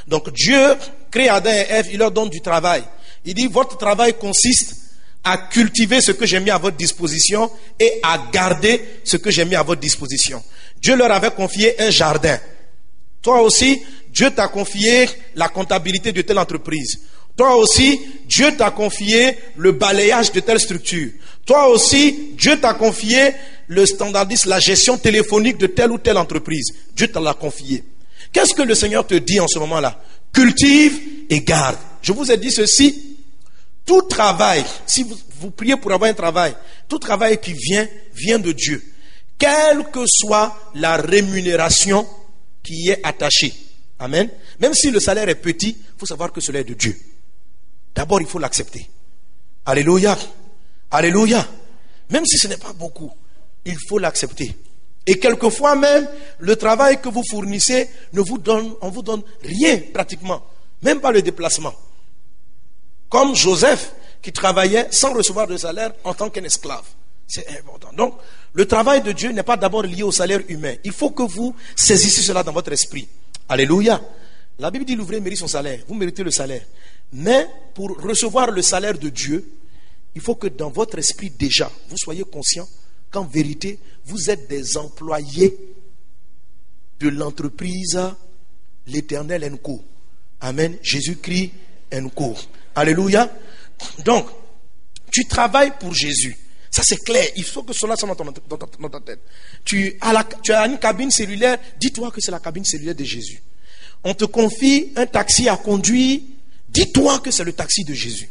Donc Dieu crée Adam et Ève, il leur donne du travail. Il dit, votre travail consiste à cultiver ce que j'ai mis à votre disposition et à garder ce que j'ai mis à votre disposition. Dieu leur avait confié un jardin. Toi aussi, Dieu t'a confié la comptabilité de telle entreprise. Toi aussi, Dieu t'a confié le balayage de telle structure. Toi aussi, Dieu t'a confié le standardisme, la gestion téléphonique de telle ou telle entreprise. Dieu te l'a confié. Qu'est-ce que le Seigneur te dit en ce moment-là? Cultive et garde. Je vous ai dit ceci. Tout travail, si vous priez pour avoir un travail, tout travail qui vient de Dieu. Quelle que soit la rémunération qui y est attachée. Amen. Même si le salaire est petit, il faut savoir que cela est de Dieu. D'abord, il faut l'accepter. Alléluia. Alléluia. Même si ce n'est pas beaucoup, il faut l'accepter. Et quelquefois même, le travail que vous fournissez on vous donne rien pratiquement. Même pas le déplacement. Comme Joseph, qui travaillait sans recevoir de salaire en tant qu'un esclave. C'est important. Donc, le travail de Dieu n'est pas d'abord lié au salaire humain. Il faut que vous saisissiez cela dans votre esprit. Alléluia. La Bible dit l'ouvrier mérite son salaire. Vous méritez le salaire. Mais pour recevoir le salaire de Dieu, il faut que dans votre esprit déjà, vous soyez conscient qu'en vérité, vous êtes des employés de l'entreprise l'Éternel & Co. Amen. Jésus-Christ & Co. Alléluia. Donc, tu travailles pour Jésus. Ça c'est clair. Il faut que cela soit dans ta tête. Tu as une cabine cellulaire. Dis-toi que c'est la cabine cellulaire de Jésus. On te confie un taxi à conduire. Dis-toi que c'est le taxi de Jésus.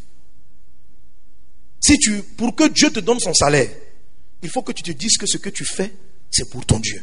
Pour que Dieu te donne son salaire, il faut que tu te dises que ce que tu fais, c'est pour ton Dieu.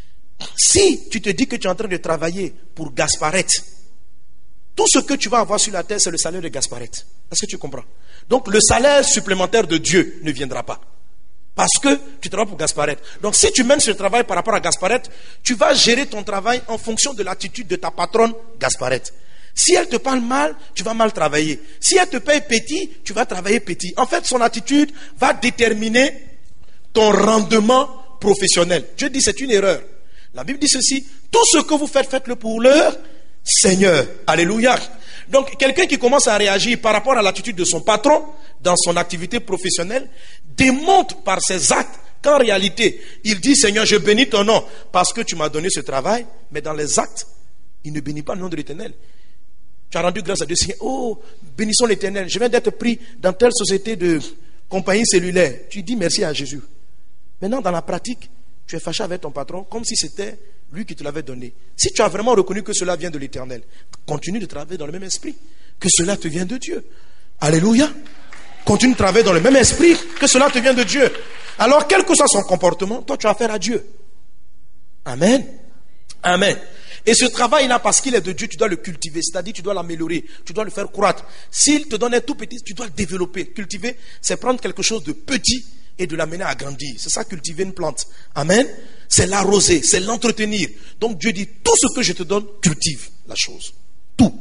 Si tu te dis que tu es en train de travailler pour Gasparette, tout ce que tu vas avoir sur la terre, c'est le salaire de Gasparette. Est-ce que tu comprends? Donc le salaire supplémentaire de Dieu ne viendra pas. Parce que tu travailles pour Gasparette. Donc si tu mènes ce travail par rapport à Gasparette, tu vas gérer ton travail en fonction de l'attitude de ta patronne Gasparette. Si elle te parle mal, tu vas mal travailler. Si elle te paye petit, tu vas travailler petit. En fait, son attitude va déterminer ton rendement professionnel. Dieu dit c'est une erreur. La Bible dit ceci, tout ce que vous faites, faites-le pour leur Seigneur. Alléluia. Donc, quelqu'un qui commence à réagir par rapport à l'attitude de son patron dans son activité professionnelle démontre par ses actes qu'en réalité, il dit Seigneur, je bénis ton nom parce que tu m'as donné ce travail, mais dans les actes, il ne bénit pas le nom de l'Éternel. Tu as rendu grâce à Dieu. Oh, bénissons l'Éternel. Je viens d'être pris dans telle société de compagnie cellulaire. Tu dis merci à Jésus. Maintenant, dans la pratique, tu es fâché avec ton patron comme si c'était lui qui te l'avait donné. Si tu as vraiment reconnu que cela vient de l'Éternel, continue de travailler dans le même esprit, que cela te vient de Dieu. Alléluia. Continue de travailler dans le même esprit, que cela te vient de Dieu. Alors, quel que soit son comportement, toi tu as affaire à Dieu. Amen. Amen. Et ce travail-là, parce qu'il est de Dieu, tu dois le cultiver. C'est-à-dire, tu dois l'améliorer. Tu dois le faire croître. S'il te donne un tout petit, tu dois le développer. Cultiver, c'est prendre quelque chose de petit et de l'amener à grandir. C'est ça, cultiver une plante. Amen. C'est l'arroser, c'est l'entretenir. Donc Dieu dit, tout ce que je te donne, cultive la chose. Tout.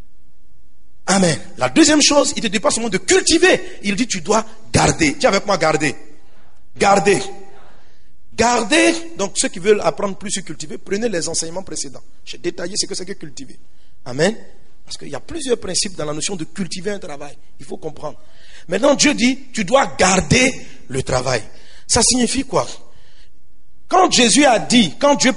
Amen. La deuxième chose, il ne te dit pas seulement de cultiver. Il dit, tu dois garder. Tiens avec moi, garder. Garder. Garder. Donc ceux qui veulent apprendre plus sur cultiver, prenez les enseignements précédents. J'ai détaillé ce que c'est que cultiver. Amen. Parce qu'il y a plusieurs principes dans la notion de cultiver un travail. Il faut comprendre. Maintenant, Dieu dit, tu dois garder le travail. Ça signifie quoi? Quand Dieu a dit,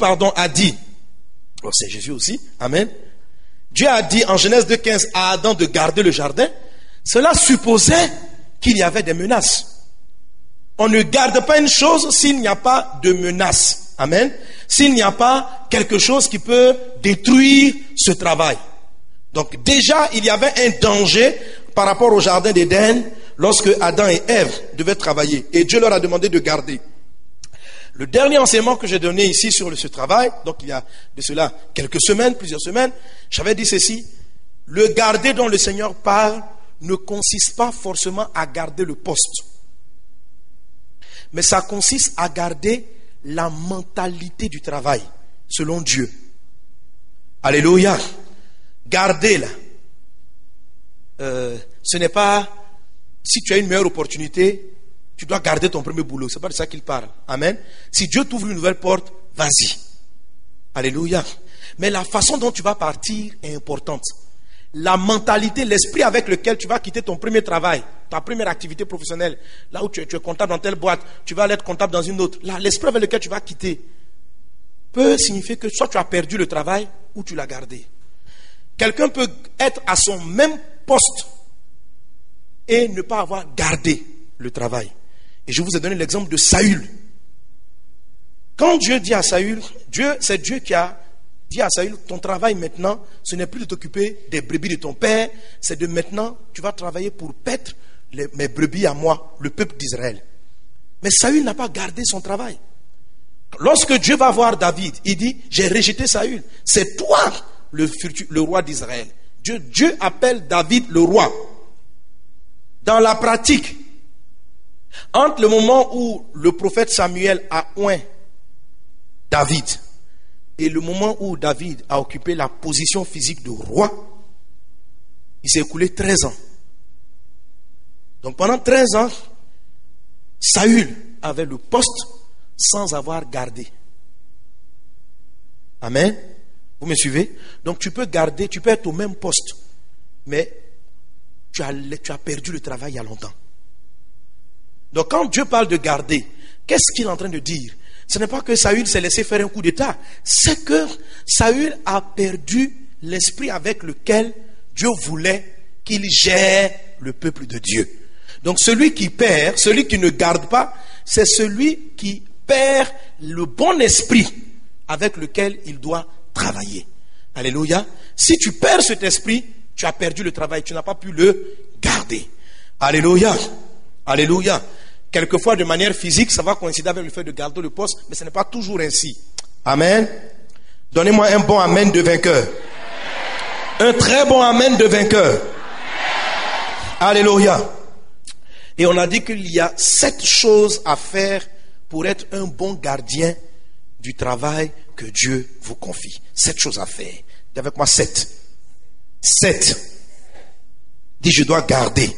oh, c'est Jésus aussi, amen. Dieu a dit en Genèse 2,15 à Adam de garder le jardin. Cela supposait qu'il y avait des menaces. On ne garde pas une chose s'il n'y a pas de menace. Amen. S'il n'y a pas quelque chose qui peut détruire ce travail. Donc déjà, il y avait un danger par rapport au jardin d'Éden lorsque Adam et Ève devaient travailler. Et Dieu leur a demandé de garder. Le dernier enseignement que j'ai donné ici sur ce travail, donc il y a de cela quelques semaines, plusieurs semaines, j'avais dit ceci. Le garder dont le Seigneur parle ne consiste pas forcément à garder le poste. Mais ça consiste à garder la mentalité du travail, selon Dieu. Alléluia. Garder-la. Ce n'est pas, si tu as une meilleure opportunité, tu dois garder ton premier boulot. C'est pas de ça qu'il parle. Amen. Si Dieu t'ouvre une nouvelle porte, vas-y. Alléluia. Mais la façon dont tu vas partir est importante. La mentalité, l'esprit avec lequel tu vas quitter ton premier travail, ta première activité professionnelle, là où tu es comptable dans telle boîte, tu vas être comptable dans une autre. Là, l'esprit avec lequel tu vas quitter peut signifier que soit tu as perdu le travail ou tu l'as gardé. Quelqu'un peut être à son même poste et ne pas avoir gardé le travail. Et je vous ai donné l'exemple de Saül. Quand Dieu dit à Saül, c'est Dieu qui a dit à Saül, ton travail maintenant, ce n'est plus de t'occuper des brebis de ton père, c'est de maintenant, tu vas travailler pour paître mes brebis à moi, le peuple d'Israël. Mais Saül n'a pas gardé son travail. Lorsque Dieu va voir David, il dit, j'ai rejeté Saül. C'est toi le roi d'Israël. Dieu appelle David le roi. Dans la pratique, entre le moment où le prophète Samuel a oint David et le moment où David a occupé la position physique de roi, il s'est écoulé 13 ans. Donc pendant 13 ans, Saül avait le poste sans avoir gardé. Amen. Vous me suivez? Donc tu peux garder, tu peux être au même poste, mais tu as perdu le travail il y a longtemps. Donc quand Dieu parle de garder, qu'est-ce qu'il est en train de dire? Ce n'est pas que Saül s'est laissé faire un coup d'état, c'est que Saül a perdu l'esprit avec lequel Dieu voulait qu'il gère le peuple de Dieu. Donc celui qui perd, celui qui ne garde pas, c'est celui qui perd le bon esprit avec lequel il doit travailler. Alléluia. Si tu perds cet esprit, tu as perdu le travail, tu n'as pas pu le garder. Alléluia. Alléluia. Quelquefois, de manière physique, ça va coïncider avec le fait de garder le poste, mais ce n'est pas toujours ainsi. Amen. Donnez-moi un bon amen de vainqueur. Un très bon amen de vainqueur. Alléluia. Et on a dit qu'il y a 7 choses à faire pour être un bon gardien du travail que Dieu vous confie. 7 choses à faire. Dis avec moi 7. 7. Dis, je dois garder.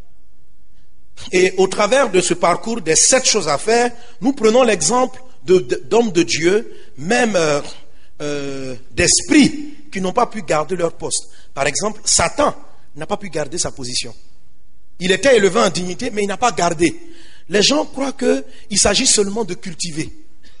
Et au travers de ce parcours des 7 choses à faire, nous prenons l'exemple d'hommes de Dieu, même d'esprits qui n'ont pas pu garder leur poste. Par exemple, Satan n'a pas pu garder sa position. Il était élevé en dignité, mais il n'a pas gardé. Les gens croient qu'il s'agit seulement de cultiver.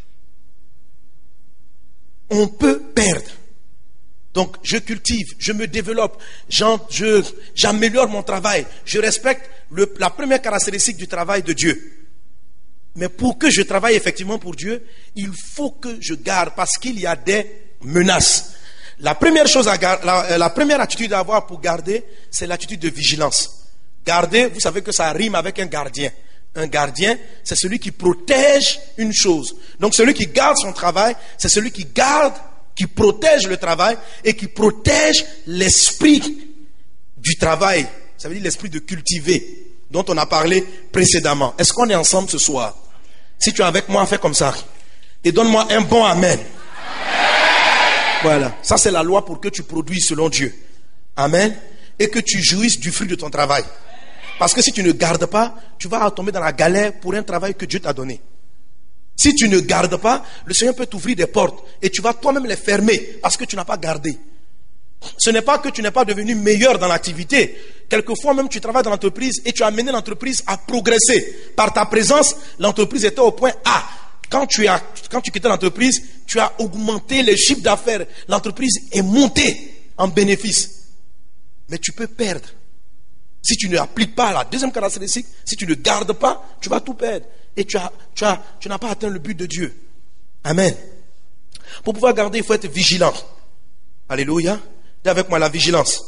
On peut perdre. Donc, je cultive, je me développe, j'améliore mon travail, je respecte la première caractéristique du travail de Dieu. Mais pour que je travaille effectivement pour Dieu, il faut que je garde, parce qu'il y a des menaces. La première chose la première attitude à avoir pour garder, c'est l'attitude de vigilance. Garder, vous savez que ça rime avec un gardien. Un gardien, c'est celui qui protège une chose. Donc celui qui garde son travail, c'est celui qui garde, qui protège le travail et qui protège l'esprit du travail. Ça veut dire l'esprit de cultiver, dont on a parlé précédemment. Est-ce qu'on est ensemble ce soir? Si tu es avec moi, fais comme ça. Et donne-moi un bon amen. Voilà. Ça, c'est la loi pour que tu produises selon Dieu. Amen. Et que tu jouisses du fruit de ton travail. Parce que si tu ne gardes pas, tu vas tomber dans la galère pour un travail que Dieu t'a donné. Si tu ne gardes pas, le Seigneur peut t'ouvrir des portes et tu vas toi-même les fermer parce que tu n'as pas gardé. Ce n'est pas que tu n'es pas devenu meilleur dans l'activité. Quelquefois même tu travailles dans l'entreprise et tu as amené l'entreprise à progresser. Par ta présence, l'entreprise était au point A. Quand tu quittais l'entreprise, tu as augmenté les chiffres d'affaires. L'entreprise est montée en bénéfice. Mais tu peux perdre. Si tu ne appliques pas la deuxième caractéristique, si tu ne gardes pas, tu vas tout perdre. Et tu n'as pas atteint le but de Dieu. Amen. Pour pouvoir garder, il faut être vigilant. Alléluia. Dis avec moi la vigilance.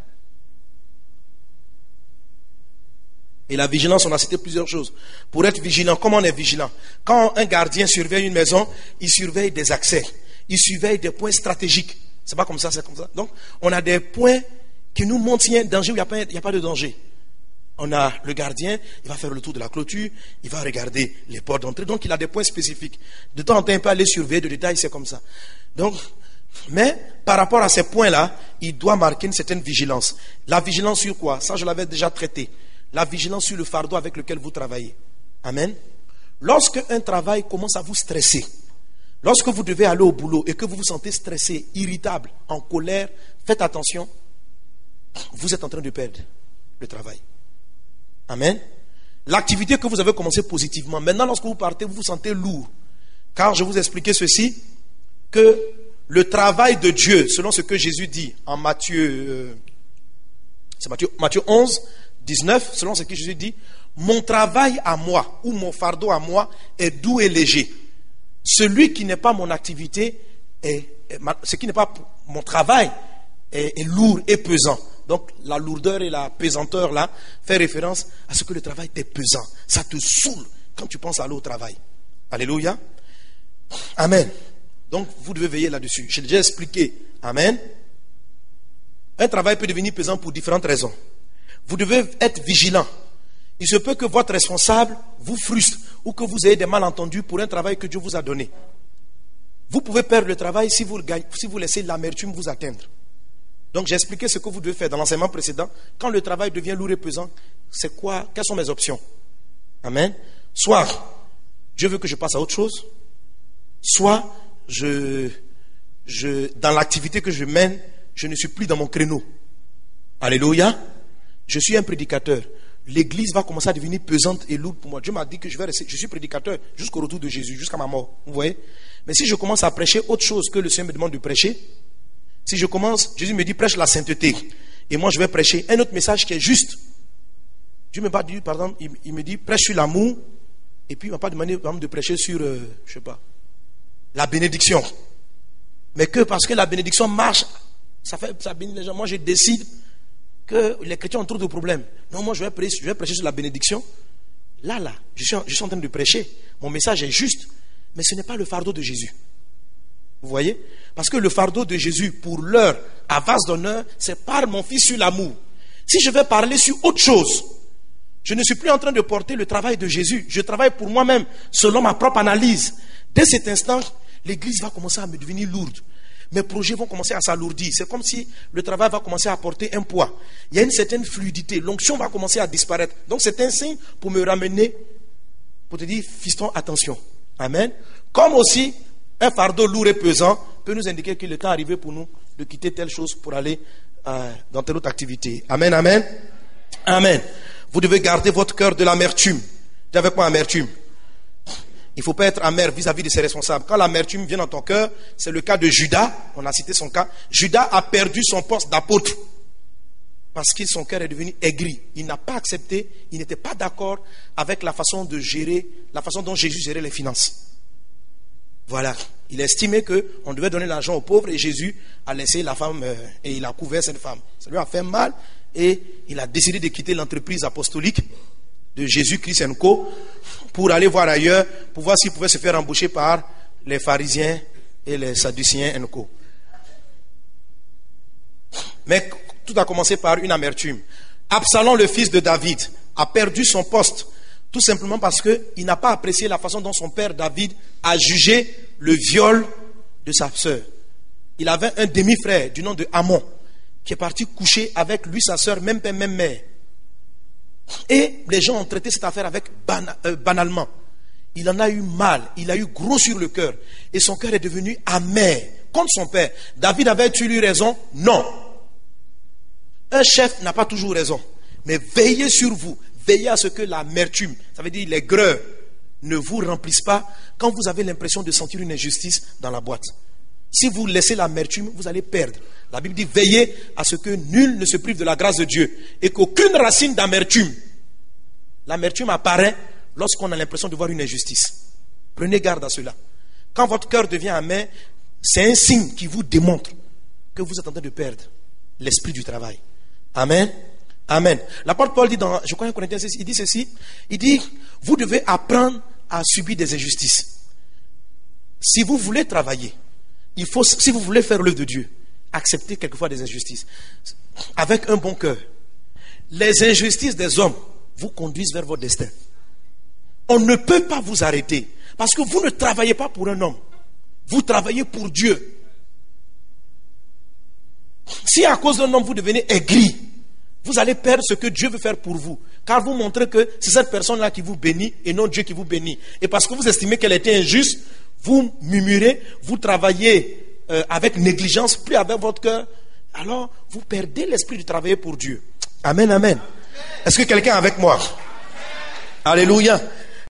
Et la vigilance, on a cité plusieurs choses. Pour être vigilant, comment on est vigilant? Quand un gardien surveille une maison, il surveille des accès. Il surveille des points stratégiques. C'est pas comme ça, c'est comme ça. Donc, on a des points qui nous montrent s'il y a un danger ou il n'y a pas de danger. On a le gardien, il va faire le tour de la clôture, il va regarder les portes d'entrée. Donc, il a des points spécifiques. De temps en temps, il peut aller surveiller de détails, c'est comme ça. Donc, mais par rapport à ces points-là, il doit marquer une certaine vigilance. La vigilance sur quoi? Ça, je l'avais déjà traité. La vigilance sur le fardeau avec lequel vous travaillez. Amen. Lorsque un travail commence à vous stresser, Lorsque vous devez aller au boulot et que vous vous sentez stressé, irritable, en colère, faites attention, vous êtes en train de perdre le travail. Amen. L'activité que vous avez commencé positivement, maintenant lorsque vous partez, vous vous sentez lourd. Car je vous expliquais ceci, que le travail de Dieu, selon ce que Jésus dit en Matthieu 11, 19, selon ce que Jésus dit, mon travail à moi, ou mon fardeau à moi, est doux et léger. Celui qui n'est pas mon activité, ce qui n'est pas mon travail, est lourd et pesant. Donc la lourdeur et la pesanteur là fait référence à ce que le travail t'est pesant. Ça te saoule quand tu penses aller au travail. Alléluia. Amen. Donc vous devez veiller là-dessus. J'ai déjà expliqué. Amen. Un travail peut devenir pesant pour différentes raisons. Vous devez être vigilant. Il se peut que votre responsable vous frustre ou que vous ayez des malentendus pour un travail que Dieu vous a donné. Vous pouvez perdre le travail si vous laissez l'amertume vous atteindre. Donc j'ai expliqué ce que vous devez faire dans l'enseignement précédent. Quand le travail devient lourd et pesant, c'est quoi? Quelles sont mes options? Amen. Soit Dieu veut que je passe à autre chose, soit dans l'activité que je mène, je ne suis plus dans mon créneau. Alléluia. Je suis un prédicateur. L'église va commencer à devenir pesante et lourde pour moi. Dieu m'a dit que je suis prédicateur jusqu'au retour de Jésus, jusqu'à ma mort. Vous voyez? Mais si je commence à prêcher autre chose que le Seigneur me demande de prêcher, si je commence, Jésus me dit prêche la sainteté, et moi je vais prêcher un autre message qui est juste. Dieu ne m'a pas dit, par exemple, il me dit prêche sur l'amour, et puis il ne m'a pas demandé par exemple, de prêcher sur, je sais pas, la bénédiction. Mais que parce que la bénédiction marche, ça bénit les gens. Moi je décide que les chrétiens ont trop de problèmes. Non, moi je vais prêcher sur la bénédiction. Là, je suis en train de prêcher. Mon message est juste, mais ce n'est pas le fardeau de Jésus. Vous voyez? Parce que le fardeau de Jésus, pour l'heure, à vase d'honneur, c'est par mon fils sur l'amour. Si je vais parler sur autre chose, je ne suis plus en train de porter le travail de Jésus. Je travaille pour moi-même, selon ma propre analyse. Dès cet instant, l'église va commencer à me devenir lourde. Mes projets vont commencer à s'alourdir. C'est comme si le travail va commencer à porter un poids. Il y a une certaine fluidité. L'onction va commencer à disparaître. Donc c'est un signe pour me ramener, pour te dire, fiston, attention. Amen. Comme aussi, un fardeau lourd et pesant peut nous indiquer que le temps est arrivé pour nous de quitter telle chose pour aller dans telle autre activité. Amen, amen. Amen. Vous devez garder votre cœur de l'amertume. Dis avec moi amertume. Il ne faut pas être amer vis-à-vis de ses responsables. Quand l'amertume vient dans ton cœur, c'est le cas de Judas. On a cité son cas. Judas a perdu son poste d'apôtre parce que son cœur est devenu aigri. Il n'a pas accepté, il n'était pas d'accord avec la façon de gérer, la façon dont Jésus gérait les finances. Voilà. Il estimait qu'on devait donner l'argent aux pauvres et Jésus a laissé la femme et il a couvert cette femme. Ça lui a fait mal et il a décidé de quitter l'entreprise apostolique de Jésus-Christ & Co. pour aller voir ailleurs, pour voir s'il pouvait se faire embaucher par les pharisiens et les sadduciens & Co. Mais tout a commencé par une amertume. Absalom, le fils de David, a perdu son poste tout simplement parce qu'il n'a pas apprécié la façon dont son père David a jugé le viol de sa sœur. Il avait un demi-frère du nom de Amon qui est parti coucher avec lui, sa sœur, même père, même mère. Et les gens ont traité cette affaire avec banalement. Il en a eu mal, il a eu gros sur le cœur. Et son cœur est devenu amer contre son père. David avait-il eu raison? Non. Un chef n'a pas toujours raison. Mais veillez sur vous. Veillez à ce que l'amertume, ça veut dire l'aigreur, ne vous remplisse pas quand vous avez l'impression de sentir une injustice dans la boîte. Si vous laissez l'amertume, vous allez perdre. La Bible dit veillez à ce que nul ne se prive de la grâce de Dieu et qu'aucune racine d'amertume. L'amertume apparaît lorsqu'on a l'impression de voir une injustice. Prenez garde à cela. Quand votre cœur devient amer, c'est un signe qui vous démontre que vous êtes en train de perdre l'esprit du travail. Amen. Amen. L'apôtre Paul dit dans, je crois, Corinthiens 6, il dit ceci. Il dit, vous devez apprendre à subir des injustices. Si vous voulez travailler, il faut, si vous voulez faire l'œuvre de Dieu, accepter quelquefois des injustices avec un bon cœur. Les injustices des hommes vous conduisent vers votre destin. On ne peut pas vous arrêter parce que vous ne travaillez pas pour un homme, vous travaillez pour Dieu. Si à cause d'un homme vous devenez aigri, vous allez perdre ce que Dieu veut faire pour vous, car vous montrez que c'est cette personne-là qui vous bénit et non Dieu qui vous bénit. Et parce que vous estimez qu'elle était injuste, vous murmurez, vous travaillez avec négligence, plus avec votre cœur, alors vous perdez l'esprit de travailler pour Dieu. Amen, amen. Est-ce que quelqu'un est avec moi? Alléluia.